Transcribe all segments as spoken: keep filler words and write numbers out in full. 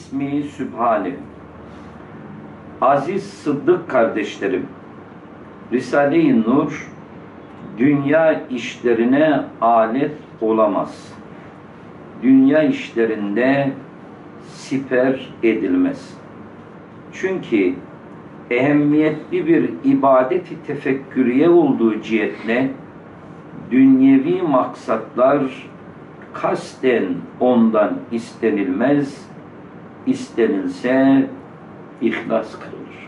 bismi sübhane. Aziz Sıddık kardeşlerim, Risale-i Nur dünya işlerine alet olamaz. Dünya işlerinde siper edilmez. Çünkü ehemmiyetli bir ibadeti tefekkürüye olduğu cihetle dünyevi maksatlar kasten ondan istenilmez, istenilse ihlas kılınır.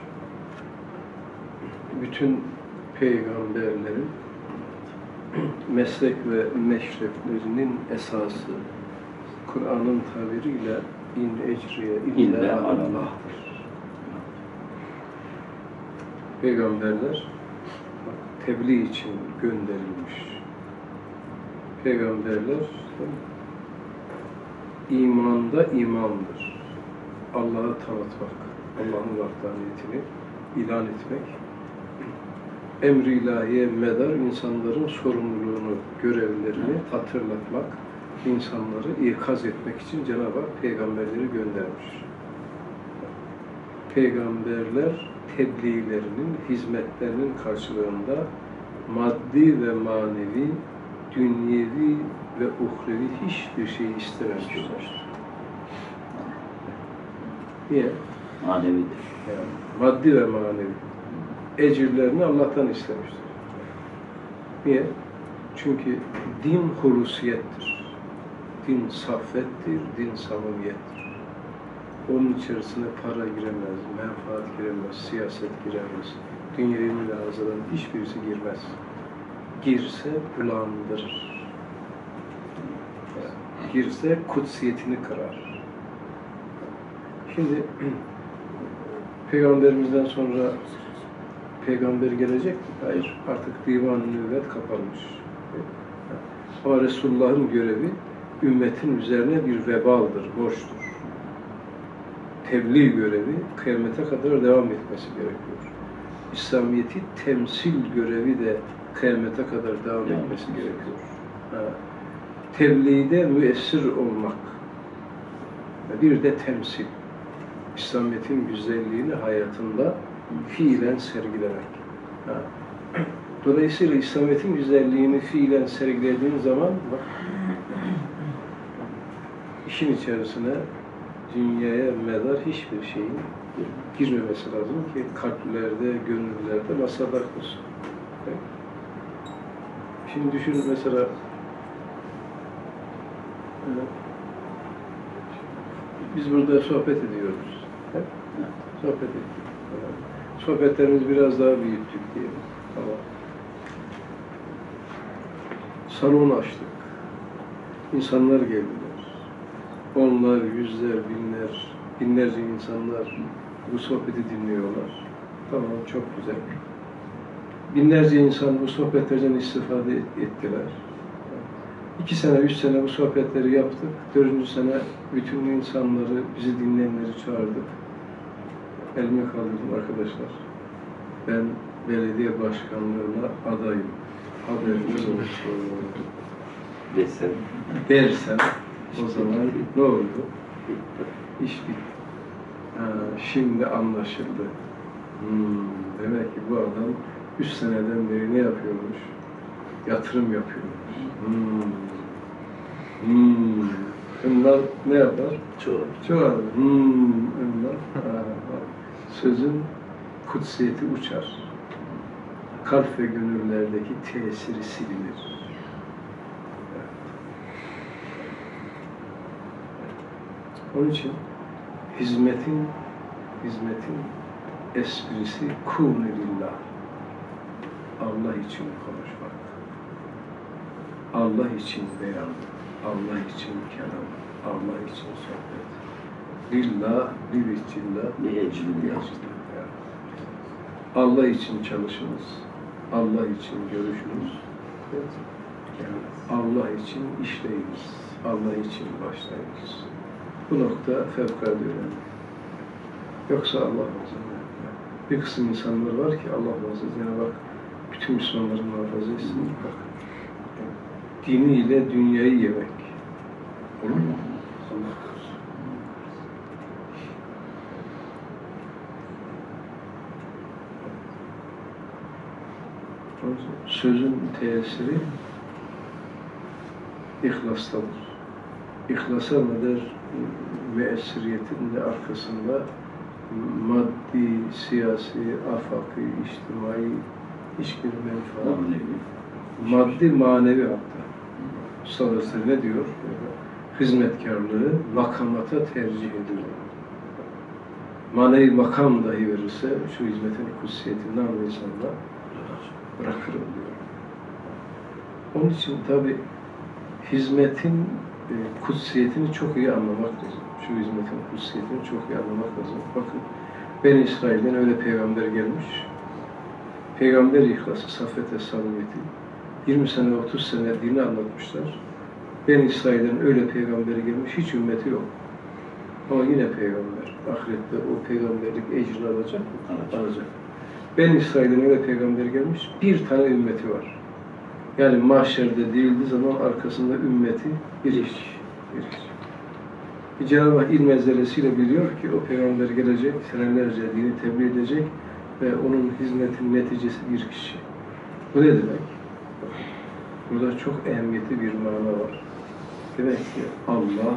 Bütün peygamberlerin meslek ve meşreflerinin esası Kur'an'ın tabiriyle in ecriye illa Allah'tır. Peygamberler tebliğ için gönderilmiş. Peygamberler imanda imamdır. Allah'ı tanıtmak, Allah'ın vahdaniyetini ilan etmek, emr-i ilahiye medar insanların sorumluluğunu, görevlerini hatırlatmak, insanları ikaz etmek için Cenab-ı Hak peygamberleri göndermiş. Peygamberler tebliğlerinin, hizmetlerinin karşılığında maddi ve manevi, dünyevi ve uhrevi hiçbir şey istememişler. Niye? Manevidir. Yani maddi ve manevi ecirlerini Allah'tan istemiştir. Niye? Çünkü din hulusiyettir. Din saffettir, din samimiyettir. Onun içerisine para giremez, menfaat giremez, siyaset giremez, dünyevi mülazaların hiçbirisi girmez. Girse bulandırır. Yani girse kutsiyetini kırar. Şimdi Peygamberimizden sonra peygamber gelecek mi? Hayır. Artık divan-ı nübüvvet kapanmış. Ama Resulullah'ın görevi ümmetin üzerine bir vebaldır, borçtur. Tebliğ görevi kıyamete kadar devam etmesi gerekiyor. İslamiyet'i temsil görevi de kıyamete kadar devam etmesi gerekiyor. Ha. Tebliğde müessir olmak. Bir de temsil. İslamiyet'in güzelliğini hayatında fiilen sergilemek. Ha. Dolayısıyla İslamiyet'in güzelliğini fiilen sergilediğin zaman bak, işin içerisine dünyaya medar hiçbir şeyin girmemesi lazım ki kalplerde, gönüllerde masadar olsun. Şimdi düşün mesela biz burada sohbet ediyoruz. Hep sohbet ettik. Sohbetlerimizi biraz daha büyüttük diyelim. Tamam. Salon açtık. İnsanlar geldiler. Onlar, yüzler, binler, binlerce insanlar bu sohbeti dinliyorlar. Tamam, çok güzel. Binlerce insan bu sohbetlerden istifade ettiler. İki sene, üç sene bu sohbetleri yaptık. Dördüncü sene bütün insanları, bizi dinleyenleri çağırdık. Elime kaldırdım arkadaşlar. Ben belediye başkanlığına adayım. Haberiniz olsun. Desem. Dersem o zaman ne oldu? İş bitti. Ha, şimdi anlaşıldı. Hmm, demek ki bu adam üç seneden beri ne yapıyormuş? Yatırım yapıyormuş. Hmm. Hmm. Onlar ne yapar? Çoğalır. Çoğalır. Hmm. Onlar. Ha, sözün kutsiyeti uçar. Kalp ve gönüllerdeki tesiri silinir. Onun için hizmetin hizmetin esprisi kûne lillah. Allah için konuşmak. Allah için beyan, Allah için kelam, Allah için sohbet. Lillah, lilicillah, Liecillah. Allah için çalışınız. Allah için görüşünüz. Allah için işleyiniz. Allah için başlayınız. Bu nokta fevkalade önemli. Yoksa Allah muhafaza. Bir kısım insanlar var ki Allah muhafaza. Cenab-ı Hak bütün Müslümanları muhafaza etsin. Bak, diniyle dünyayı yemek. Olur mu? Allah korusun. Sözün tesiri İhlastadır. İhlasa kadar müessiriyetin de arkasında maddi, siyasi, afaki, içtimai hiçbir menfaat, maddi, manevi hatta. Sonrası ne diyor? Hizmetkarlığı makamata tercih edilir. Manevi makam dahi verirse şu hizmetin kutsiyetinden anlayışında bırakırım diyor. Onun için tabi hizmetin e, kutsiyetini çok iyi anlamak lazım. Şu hizmetin kutsiyetini çok iyi anlamak lazım. Bakın, Beni İsrail'den öyle peygamber gelmiş. Peygamber ihlası, saffet ve samimiyeti yirmi sene, otuz sene dini anlatmışlar. Beni İsrail'den öyle peygamberi gelmiş, hiç ümmeti yok. Ama yine peygamber. Ahirette o peygamberlik ecrini alacak mı? Alacak. Alacak. Beni İsrail'den öyle peygamber gelmiş, bir tane ümmeti var. Yani mahşerde değildiği zaman arkasında ümmeti bir kişi. Bir kişi. Cenab-ı Hak ilm ezdelesiyle biliyor ki o peygamber gelecek, senelerce dini tebliğ edecek ve onun hizmetinin neticesi bir kişi. Bu ne demek? Burada çok ehemmiyetli bir mana var. Demek ki Allah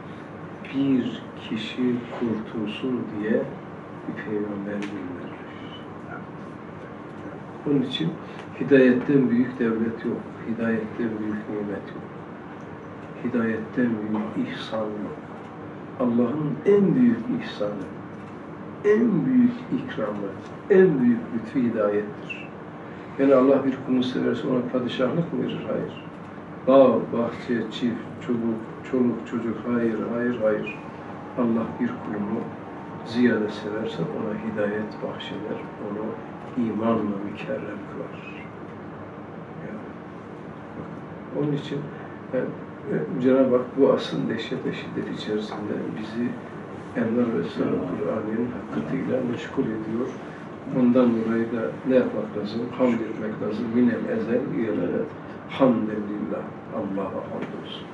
bir kişi kurtulsun diye bir peygamber göndermiş. Onun için hidayetten büyük devlet yok. Hidayetten büyük nimet yok. Hidayetten büyük ihsan yok. Allah'ın en büyük ihsanı, en büyük ikramı, en büyük lütfu hidayettir. Yani Allah bir kulunu severse ona padişahlık mı verir? Hayır. Bağ, bahçe, çift, çoluk, çoluk, çocuk, hayır, hayır, hayır. Allah bir kulunu ziyade severse ona hidayet bahşeder, onu imanla mükerrem kılar. Yani, onun için yani, Cenab-ı Hak bu asıl dehşet ve şiddet içerisinde bizi Envar ve Sırrı Kur'an'ın hakikatiyle meşgul ediyor. Ondan dolayı da ne yapmak lazım? Hamd etmek lazım. Minel ezel iyelet. Hamdülillah. Allah'a hamdolsun.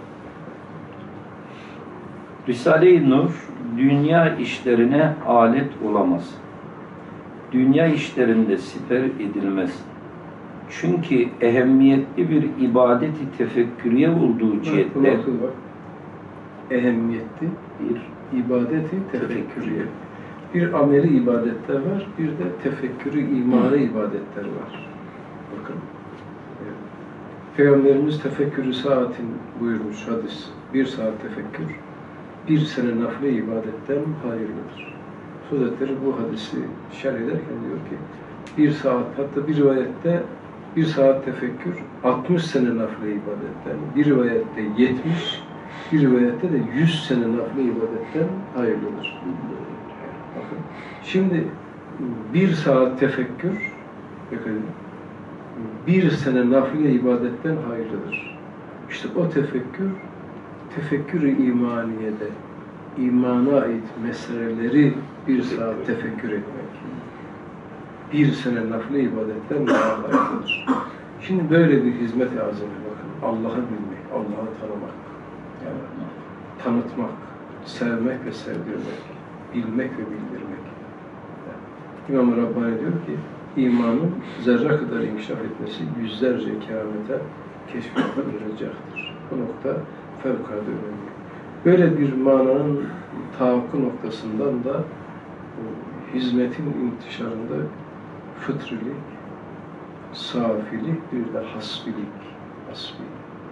Risale-i Nur, dünya işlerine alet olamaz. Dünya işlerinde siper edilmez. Çünkü ehemmiyetli bir ibadeti tefekkürüye olduğu cihetle ehemmiyetli bir ibadeti tefekkürüye. Bir ameli ibadetler var, bir de tefekkürü imani ibadetler var. Bakın. Evet. Peygamberimiz tefekkürü saatin buyurmuş hadis. Bir saat tefekkür, bir sene nafile ibadetten hayırlıdır. Hazretleri bu hadisi şerh ederken diyor ki, bir saat, hatta bir rivayette bir saat tefekkür, altmış sene nafile ibadetten, bir rivayette yetmiş, bir rivayette de yüz sene nafile ibadetten hayırlıdır. Bakın, şimdi bir saat tefekkür, bakın, bir sene nafile ibadetten hayırlıdır. İşte o tefekkür, tefekkür-i imaniyede, imana ait meseleleri bir saat tefekkür etmek. Bir sene nafile ibadetten daha hayırlıdır. Şimdi böyle bir hizmet-i azime bakın. Allah'ı bilmek, Allah'ı tanımak, yani tanıtmak, sevmek ve sevdirmek, bilmek ve bildirmek. Yani İmam-ı Rabbani diyor ki, imanın zerre kadar inkişaf etmesi yüzlerce keramete keşfete verecektir. Bu nokta fevkalade önemli. Böyle bir mananın tahakkuk noktasından da hizmetin intişarında fıtrilik, safilik, bir de hasbilik, hasbi.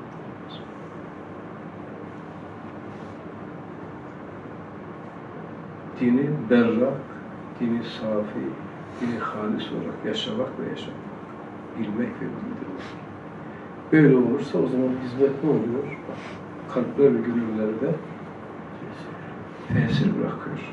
Dini berrak, dini safi, dini halis olarak yaşamak ve yaşamak, bilmek ve bildirmek. Böyle olursa o zaman hizmet ne oluyor? Kalpler ve gönüllerde tesir bırakıyor.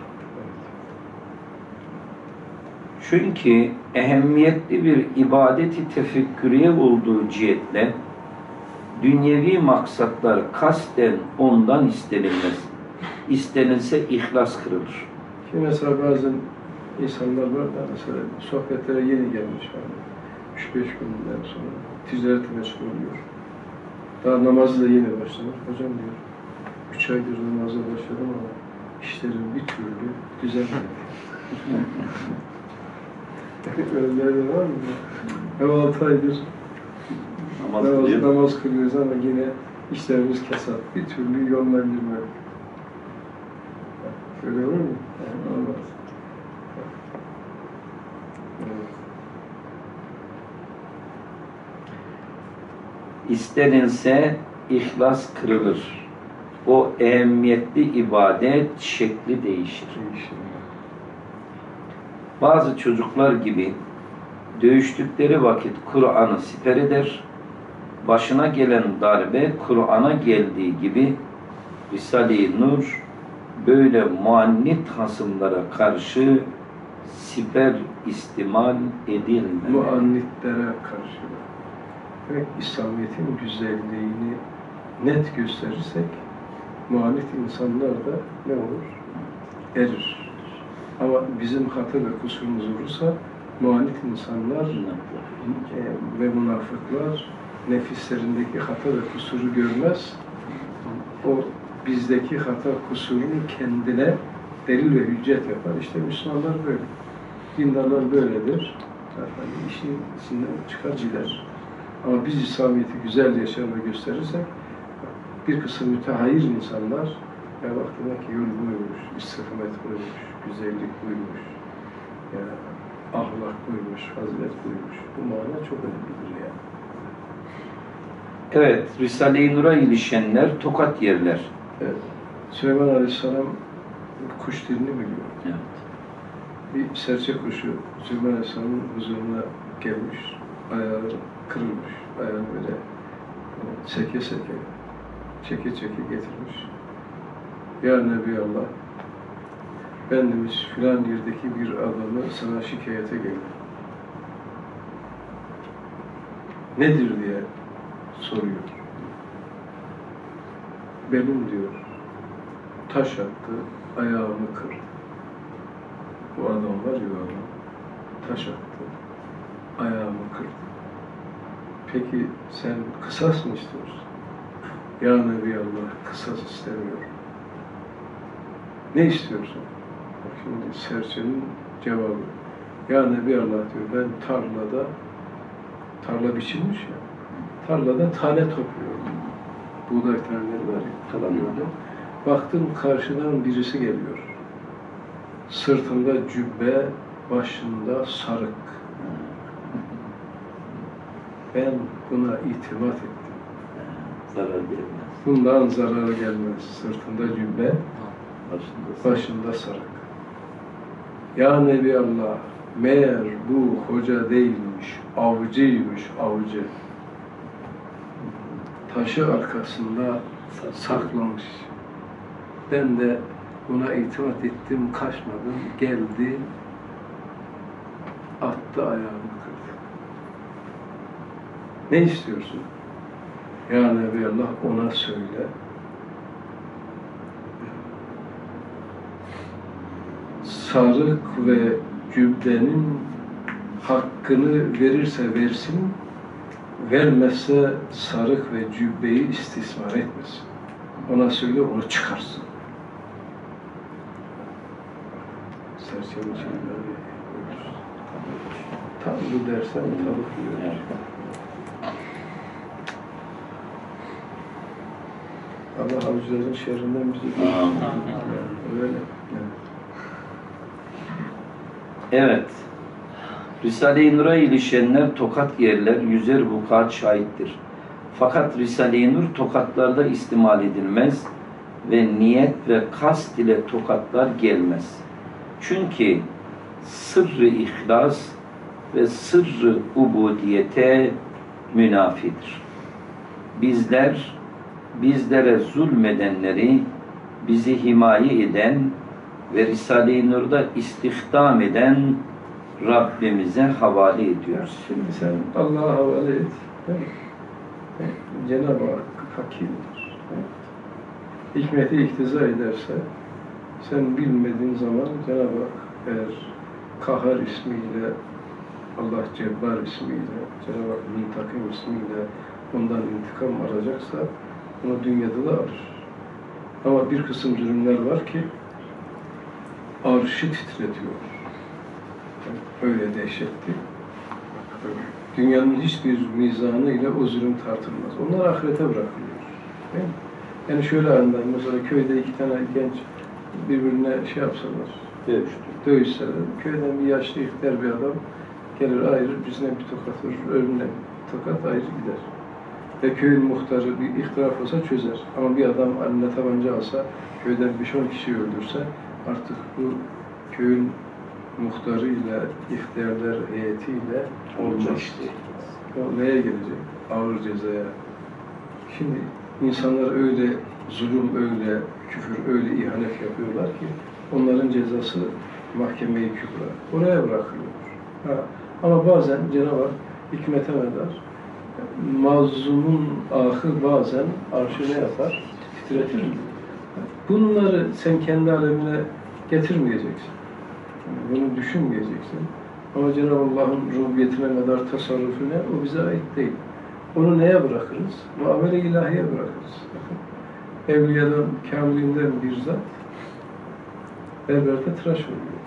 Çünkü ehemmiyetli bir ibadeti tefekkürüye olduğu cihetle dünyevi maksatlar kasten ondan istenilmez. İstenilse ihlas kırılır. Şimdi mesela bazen insanlar var da mesela sohbetlere yeni gelmiş yani üç beş günden sonra ticarete meşgul oluyor. Daha namazı da yeni başlamış. Hocam diyor, üç aydır namaza başladım ama işlerim bir türlü düzelmedi. Öyleleri var mı? Hem altı aydır Namaz namaz, kılıyor. namaz kılıyoruz ama yine işlerimiz kesat. Bir türlü yoluna girmiyor. Öyle olur mu? Yani olmaz. Evet. İstenilse ihlas kırılır. O ehemmiyetli ibadet şekli değişir. Değişim. Bazı çocuklar gibi dövüştükleri vakit Kur'an'ı siper eder, başına gelen darbe Kur'an'a geldiği gibi Risale-i Nur böyle muannit hasımlara karşı siper istimal edilmemeli. Muannitlere karşı. Ve İslamiyet'in güzelliğini net gösterirsek muannit insanlar da ne olur? Erir. Ama bizim hata ve kusurumuz olursa muannit insanlar e, ve münafıklar nefislerindeki hata ve kusuru görmez. O bizdeki hata kusurunu kendine delil ve hüccet yapar. İşte Müslümanlar böyle. Dindarlar böyledir. Yani işin içinden çıkar gider. Ama biz İslamiyet'i güzel yaşar ve gösterirsek bir kısım mütehayyir insanlar ya bak demek ki yol buymuş, istikamet buymuş, güzellik buymuş, ya ahlak buymuş, fazilet buymuş. Bu mana çok önemlidir yani. Evet, Risale-i Nur'a ilişenler tokat yerler. Evet. Süleyman Aleyhisselam kuş dilini biliyor. Evet. Bir serçe kuşu Süleyman Aleyhisselam'ın huzuruna gelmiş, ayağı kırılmış, ayağını böyle seke seke, çeke çeke getirmiş. Ya Nebiallah, ben demiş filan yerdeki bir adamı sana şikayete geldim. Nedir diye soruyor. Benim diyor, taş attı, ayağımı kırdı. Bu adam var ya o adam, taş attı, ayağımı kırdı. Peki sen kısas mı istiyorsun? Ya Nebiallah, kısas istemiyorum. Ne istiyorsun? Bak şimdi serçenin cevabı. Ya Nebiallah diyor, ben tarlada, tarla biçilmiş ya, tarlada tane topluyorum. Buğday taneleri var ya, topluyorum. Baktım karşıdan birisi geliyor. Sırtında cübbe, başında sarık. Ben buna itimat ettim. Zarar gelmez. Bundan zarar gelmez. Sırtında cübbe, Başında, başında sarık. Ya Nebiallah, meğer bu hoca değilmiş, avcıymış, avcı. Taşı arkasında saklamış. Ben de buna itimat ettim, kaçmadım, geldi, attı ayağımı kırdı. Ne istiyorsun? Ya Nebiallah ona söyle. Sarık ve cübbenin hakkını verirse versin, vermezse sarık ve cübbeyi istismar etmesin. Ona söyle, onu çıkarsın. Serçenin şeyleri tam bu dersen tavuk yiyor. Allah avcıların şerrinden bizi korusun. Yani öyle. Yani. Evet. Risale-i Nur'a ilişenler tokat yerler, yüzer vukuat şahittir. Fakat Risale-i Nur tokatlarda istimal edilmez ve niyet ve kast ile tokatlar gelmez. Çünkü sırrı ihlas ve sırrı ubudiyete münafidir. Bizler, bizlere zulmedenleri, bizi himaye eden ve Risale-i Nur'da istihdam eden Rabbimize havale ediyoruz. Şimdi sen Allah'a havale et. Değil mi? Cenab-ı Hak hakimdir. Hikmeti iktiza ederse sen bilmediğin zaman Cenab-ı Hak eğer Kahhar ismiyle, Allah Cebbar ismiyle, Cenab-ı Hak Muntakim ismiyle ondan intikam alacaksa onu dünyada da alır. Ama bir kısım zulümler var ki arşı titretiyor. Öyle dehşetti. Dünyanın hiçbir mizanı ile o zulüm tartılmaz. Onlar ahirete bırakılıyor. Değil mi? Yani şöyle anlar, mesela köyde iki tane genç birbirine şey yapsalar, Dövüştü. dövüşseler, köyden bir yaşlı ihtiyar bir adam gelir ayırır, bizine bir tokat vurur, öbürüne bir tokat ayırır gider. Ve köyün muhtarı bir ihtilaf olsa çözer. Ama bir adam eline tabanca alsa, köyden beş on kişi öldürse, artık bu köyün muhtarıyla, ihtiyarlar heyetiyle olacak işte. O neye gelecek? Ağır cezaya. Şimdi insanlar öyle zulüm, öyle küfür, öyle ihanet yapıyorlar ki onların cezası mahkeme-i kübra. Oraya bırakılıyor. Ha. Ama bazen Cenab-ı Hak hikmete medar, mazlumun ahı bazen arşı ne yapar? Titretir mi? Bunları sen kendi alemine getirmeyeceksin. Yani bunu düşünmeyeceksin. Ama Cenab-ı Allah'ın rububiyetine kadar tasarrufu ne? O bize ait değil. Onu neye bırakırız? Muamele ilahiye bırakırız. Evliyadan, kamilinden bir zat berberde tıraş oluyor.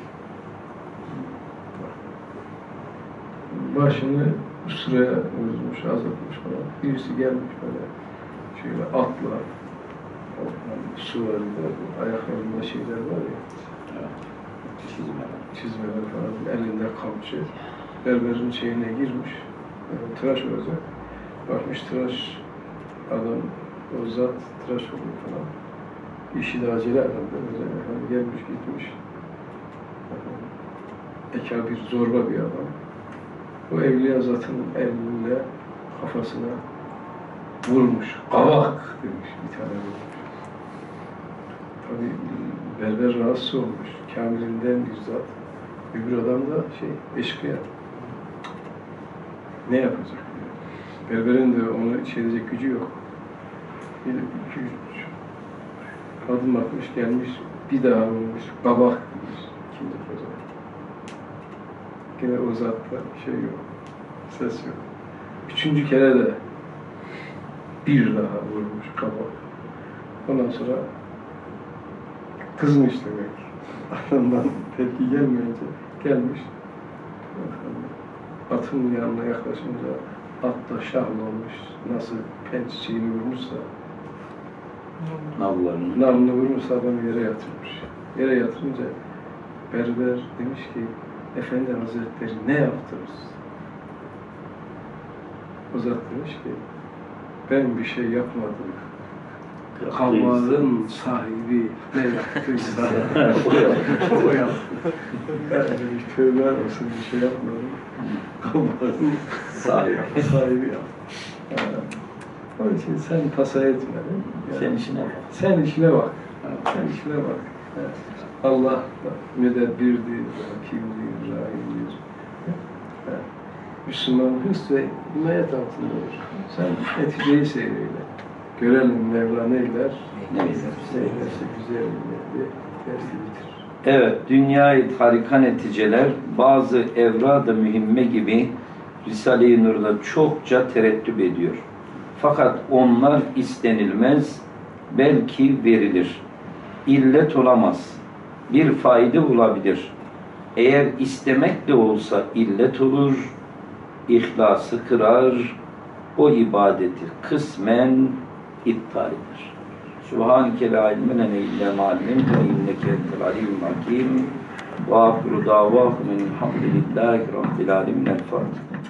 Başını sıraya vurmuş, azaltmış falan. Birisi gelmiş böyle şöyle atla, su var, ayaklarında şeyler var ya. Çizmeler. Çizmeler falan, elinde kamçı. Berberin şeyine girmiş, yani tıraş olacak. Bakmış tıraş adam, o zat tıraş oluyor falan. İşi de acele herhalde, böyle efendim gelmiş gitmiş. Ekabir, zorba bir adam. O evliya zatın eline, kafasına vurmuş. Kavak demiş, bir tane vurmuş. Tabii berber rahatsız olmuş. Kamilinden bir zat. Öbür adam da şey, eşkıya. Ne yapacak? Berberin de onu şey edecek gücü yok. Bir, iki, üç adım atmış, gelmiş, bir daha vurmuş, kabak demiş. İkinci koca. Yine o zatta şey yok, ses yok. Üçüncü kere de bir daha vurmuş kabak. Ondan sonra kızmış demek. Adamdan tepki gelmeyince gelmiş. Atın yanına yaklaşınca at da şahl olmuş. Nasıl pençeğini vurmuşsa, Nallarını. nalını vurmuşsa adamı yere yatırmış. Yere yatırınca berber demiş ki, Efendi Hazretleri ne yaptınız? O zat demiş ki, ben bir şey yapmadım. Kavağın sahibi ne yaptıysa o yaptı. O yaptı. Yani demiş, tövbe olsun bir şey yapmadım. Kavağın Sahibi. sahibi yaptı. Yani, onun için sen tasa etmedin. Yani, Sen işine bak. sen işine bak. Sen işine bak. Yani, Allah müdebbirdir, hakimdir, rahimdir. Yani, Müslüman hırs ve himayet altında olur. Sen neticeyi seyreyle. Görelim Mevla neyler, Neyse. neylerse güzel diye dersi bitir. Evet, dünyayı harika neticeler, bazı evrad-ı mühimme gibi Risale-i Nur'da çokça tereddüt ediyor. Fakat onlar istenilmez, belki verilir. İllet olamaz, bir fayda olabilir. Eğer istemek de olsa illet olur, ihlası kırar, o ibadeti kısmen iptal eder. Subhaneke la ilme lene illa ma allamtena inneke entel aliyyul hakim. Ve ahiru davahum elhamdülillahi rabbil alemin. El Fatiha.